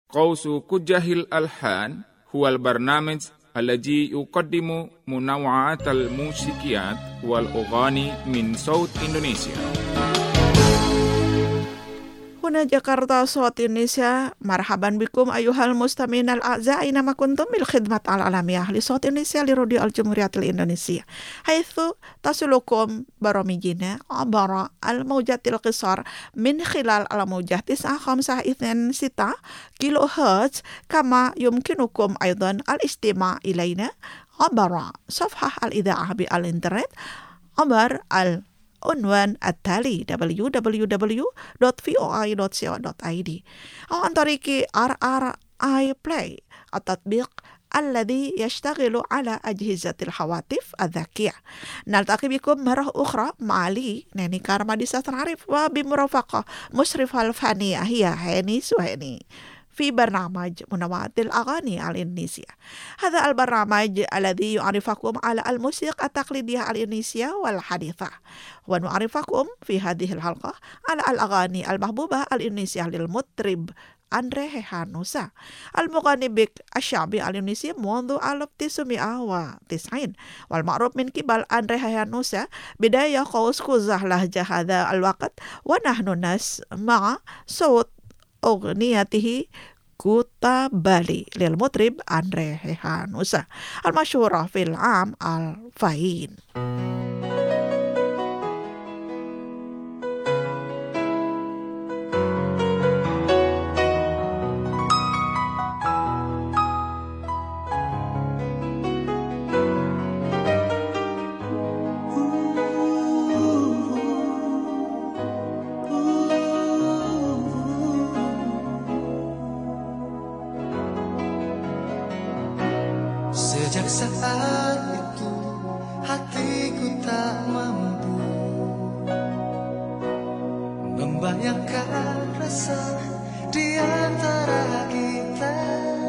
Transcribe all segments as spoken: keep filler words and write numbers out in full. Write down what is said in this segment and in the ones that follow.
Qausu Kujahil Alhan huwal barnamij الذي يقدم منوعات الموسيقيات والأغاني من صوت إندونيسيا. Huna Jakarta Sawt Indonesia, marhaban bikum ayuhal mustamin al-a'za aina ma kuntum bil khidmat al-alamiyah li Sawt Indonesia li Radio Al-Jumhuriyatil Indonesia. Haitsu tasulukum baromijina abara al-mawjatil qisar min khilal al-mawjah tis'a khamsah ithnan sita kilohertz kama yumkinukum aidan al-istima' ilaina abara safhah al-idha'ah bi al-internet abar al unwan at-tali w w w dot v o i dot co dot i d أو عن طريق R R I Play التطبيق الذي يشتغل على أجهزة الهواتف الذكية. نلتقي بكم مرة أخرى مع لي ناني كارما ديسات عارف وبمرافقة مشرفة الفنية هي هاني سوهاني في برنامج منوعات الأغاني الإندونيسية. هذا البرنامج الذي يعرفكم على الموسيقى التقليدية الإندونيسية والحديثة، ونعرفكم في هذه الحلقة على الأغاني المحبوبة الإندونيسية للمطرب أندري هيهانوسا المغني بك الشعبي الإندونيسي منذ ألف وتسعمائة وتسعين، والمعروف من قبل أندري هيهانوسا بداية قوس قزح لهجة هذا الوقت، ونحن نسمع صوت أغنيته كوتا بالي للمطرب أندري هيهانوسا المشهورة في العام ألفين. Sejak saat itu hatiku tak mampu membayangkan rasa di antara kita.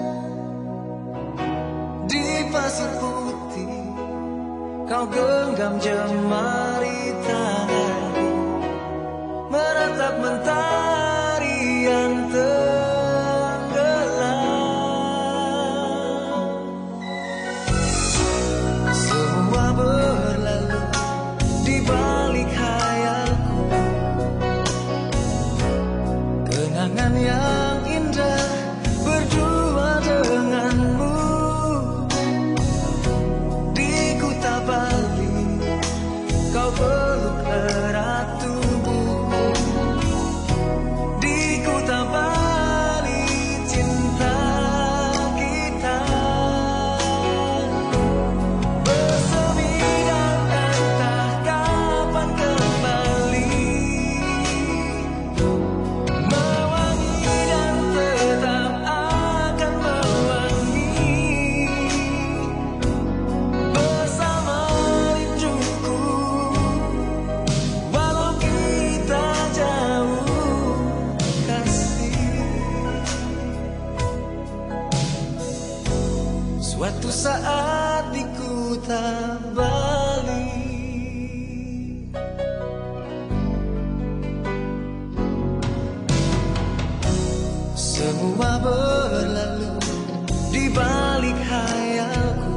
Di pasir putih kau genggam jemari tanganku, meratap mentari yang yang indah berdua denganmu di Kuta Bali. Kau peluk erat tubuhku di Kuta Bali, cinta kita bersemi dan entah kapan kembali. Suatu saat di Kuta Bali, semua berlalu di balik hayalku,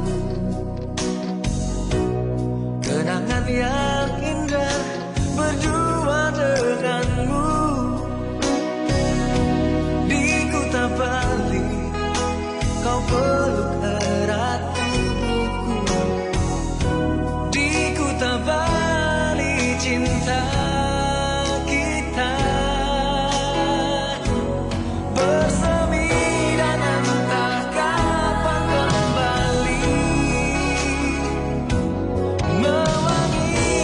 kenangan yang indah berdua denganmu di Kuta Bali. Kau peluk erat tubuhku di Kuta Bali, cinta kita bersemi dan entah kapan kembali, mewangi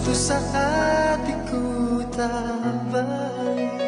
putus saat hatiku tak balik.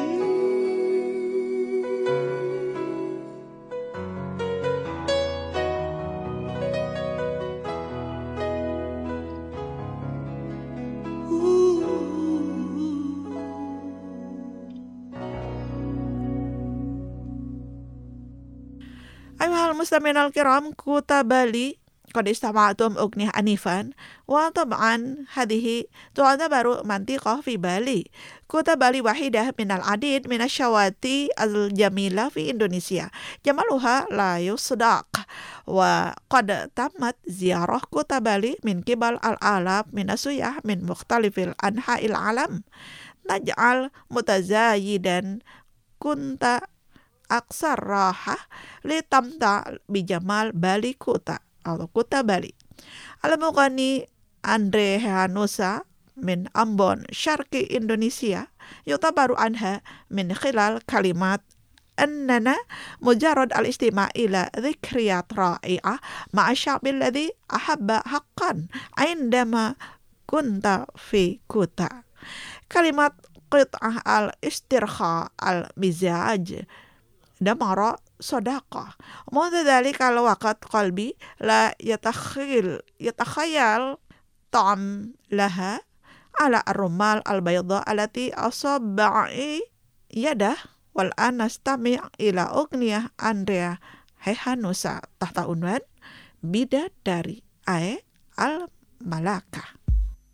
Ayuhal mustaminal kiram, kuta Bali qad istama'tum ugnih anifan wa tab'an hadhihi tu'tabaru mantiqah fi Bali. Kuta Bali wahidah minal adid minasyawati al-jamila fi Indonesia. Jamaluha la yusdaq wa qad tamat ziarah kuta Bali min kibal al-alaf minasuyah min mukhtalifil anha'il alam. Naj'al mutazayidan kunta aksar raha li tamta bijamal Bali kuta atau kuta Bali. Al-Mughani Andre Hanusa min Ambon Syarqi Indonesia yutabaru anha min khilal kalimat annana mujarrad al-istima' ila dhikriyat ra'i'ah ma'a sya'bil ladhi ahabba haqqan indama kunta fi kuta. Kalimat qit'ah al-istirkha al-mizaj damara sodaqah. Mungkin dari kalau wakat qalbi la yatakhil yatakhayal ta'am laha ala ar-rumal al-bayda allati asabba'i yadah wal anastami' ila ugniyah Andrea Hehanusa tahta unwan Bidadari Ae al-Malaka.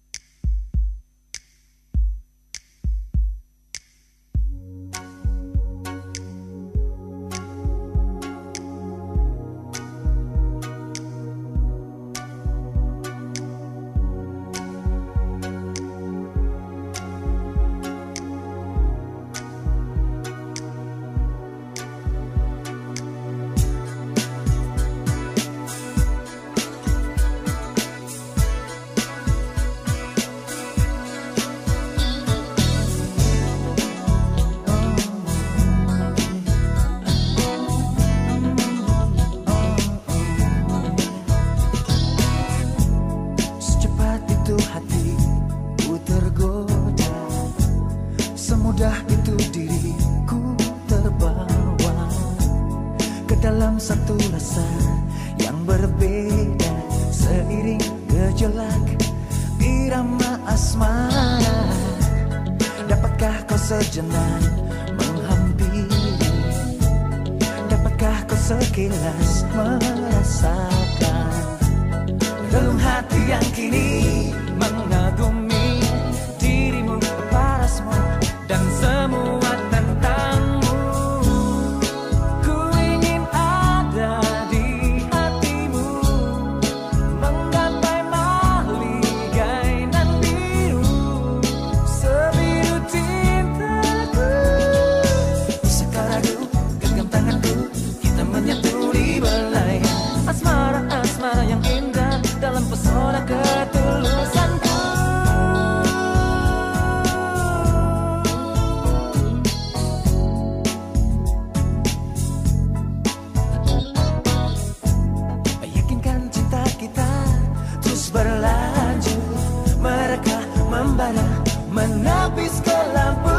Satu rasa yang berbeda seiring gejolak irama asmara. Dapatkah kau sejenak menghampiri? Dapatkah kau sekilas merasakan relung hati yang kini mengagumi dirimu, parasmu dan semua tentangmu. Pesona ketulusanku, yakinkan cinta kita terus berlanjut, mereka membara menapis ke lampu.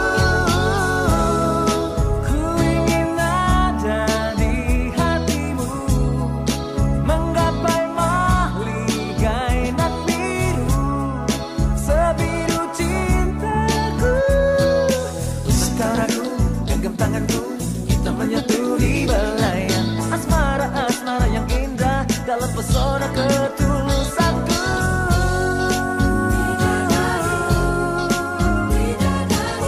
Dalam pesona ketulusanku, bidadari, bidadari.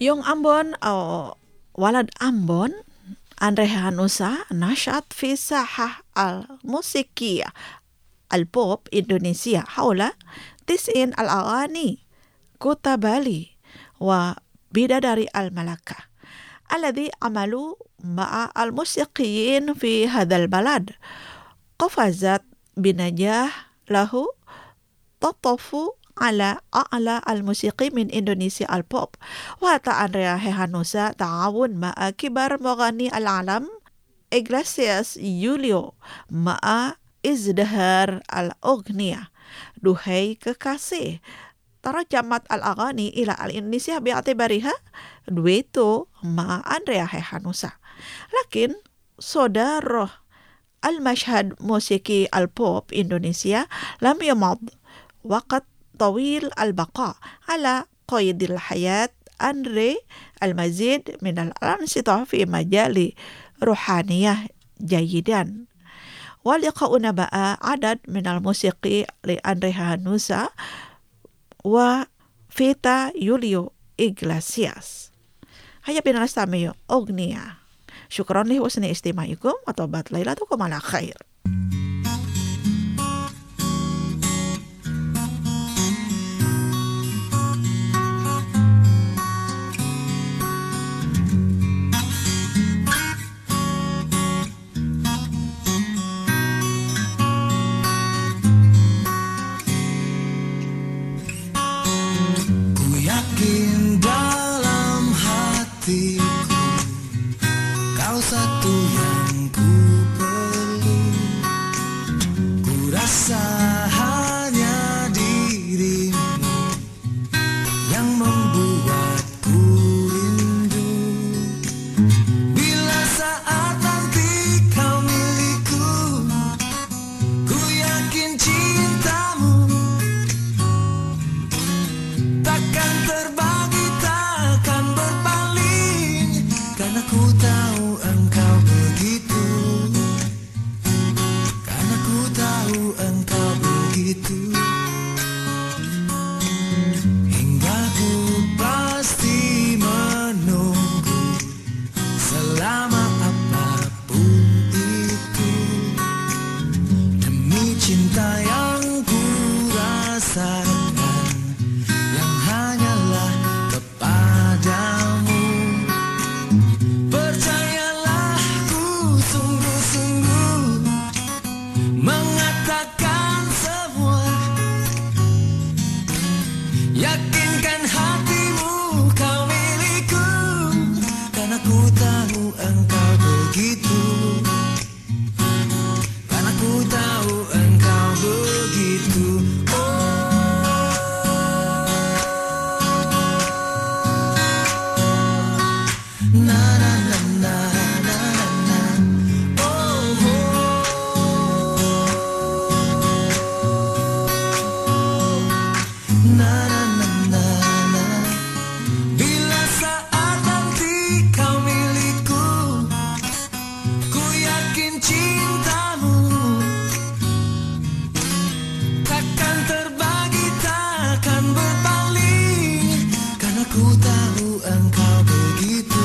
Yung Ambon oh, walad Ambon Andre Hanusa nashat fi sahah al-musikia al-pop Indonesia haula tisin al-aghani kota Bali wa bidadari al-Malaka alladhi amalu ma'a al-musiqiyin fi hadzal balad qafazat binajah lahu tatafu ala a'la al-musiqi min Indonesia al-pop wa ta'andrea Hanusa ta'awun ma'a kibar mughani al-alam Iglesias Julio ma'a izdahar al-ughniya duhai kekasih tarajamat al-aghani ila al-Indonesia bi'atibariha dueto ma'a Andrea Hanusa lakin sodaroh al-mashhad musiki al-pop Indonesia lam yamad waqt طويل البقاء على قيد الحياة أنري المزيد من الأنشطة في مجال روحانية جيدا ولقاؤنا بقى عدد من الموسيقي لأندري هانوسا وفيتا يوليو إغليسياس هيا بنا نستمع أغنية شكرا لحسن استماعكم وطابت ليلتكم على خير. Satu yang ku perlu, ku rasa hanya dirimu yang membuatku rindu. Bila saat nanti kau milikku, ku yakin cintamu takkan terbagi, takkan berpaling, karena ku tahu engkau begitu, karena ku tahu engkau begitu. Hingga ku pasti menunggu selama apapun itu, demi cinta yang ku rasakan, yang hanyalah kepadamu. Mengatakan semua, yakinkan hatimu kau milikku, karena ku tahu engkau begitu, karena ku tahu engkau begitu. Na na na na na na. Oh, na na na na na. Bila saat nanti kau milikku, ku yakin cintamu takkan terbagi, takkan berpaling, karena ku tahu engkau begitu,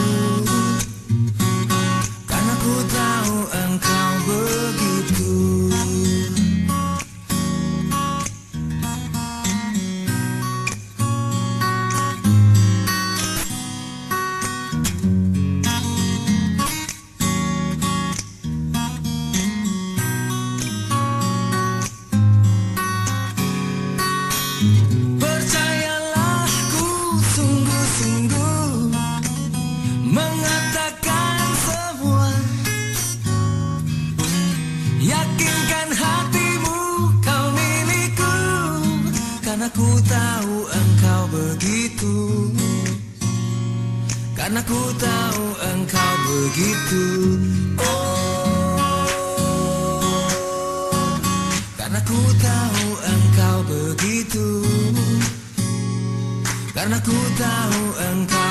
karena ku tahu engkau begitu. Percayalah ku sungguh-sungguh mengatakan semua, yakinkan hatimu kau milikku, karena ku tahu engkau begitu, karena ku tahu engkau begitu. Oh, karena ku tahu engkau begitu, karena ku tahu engkau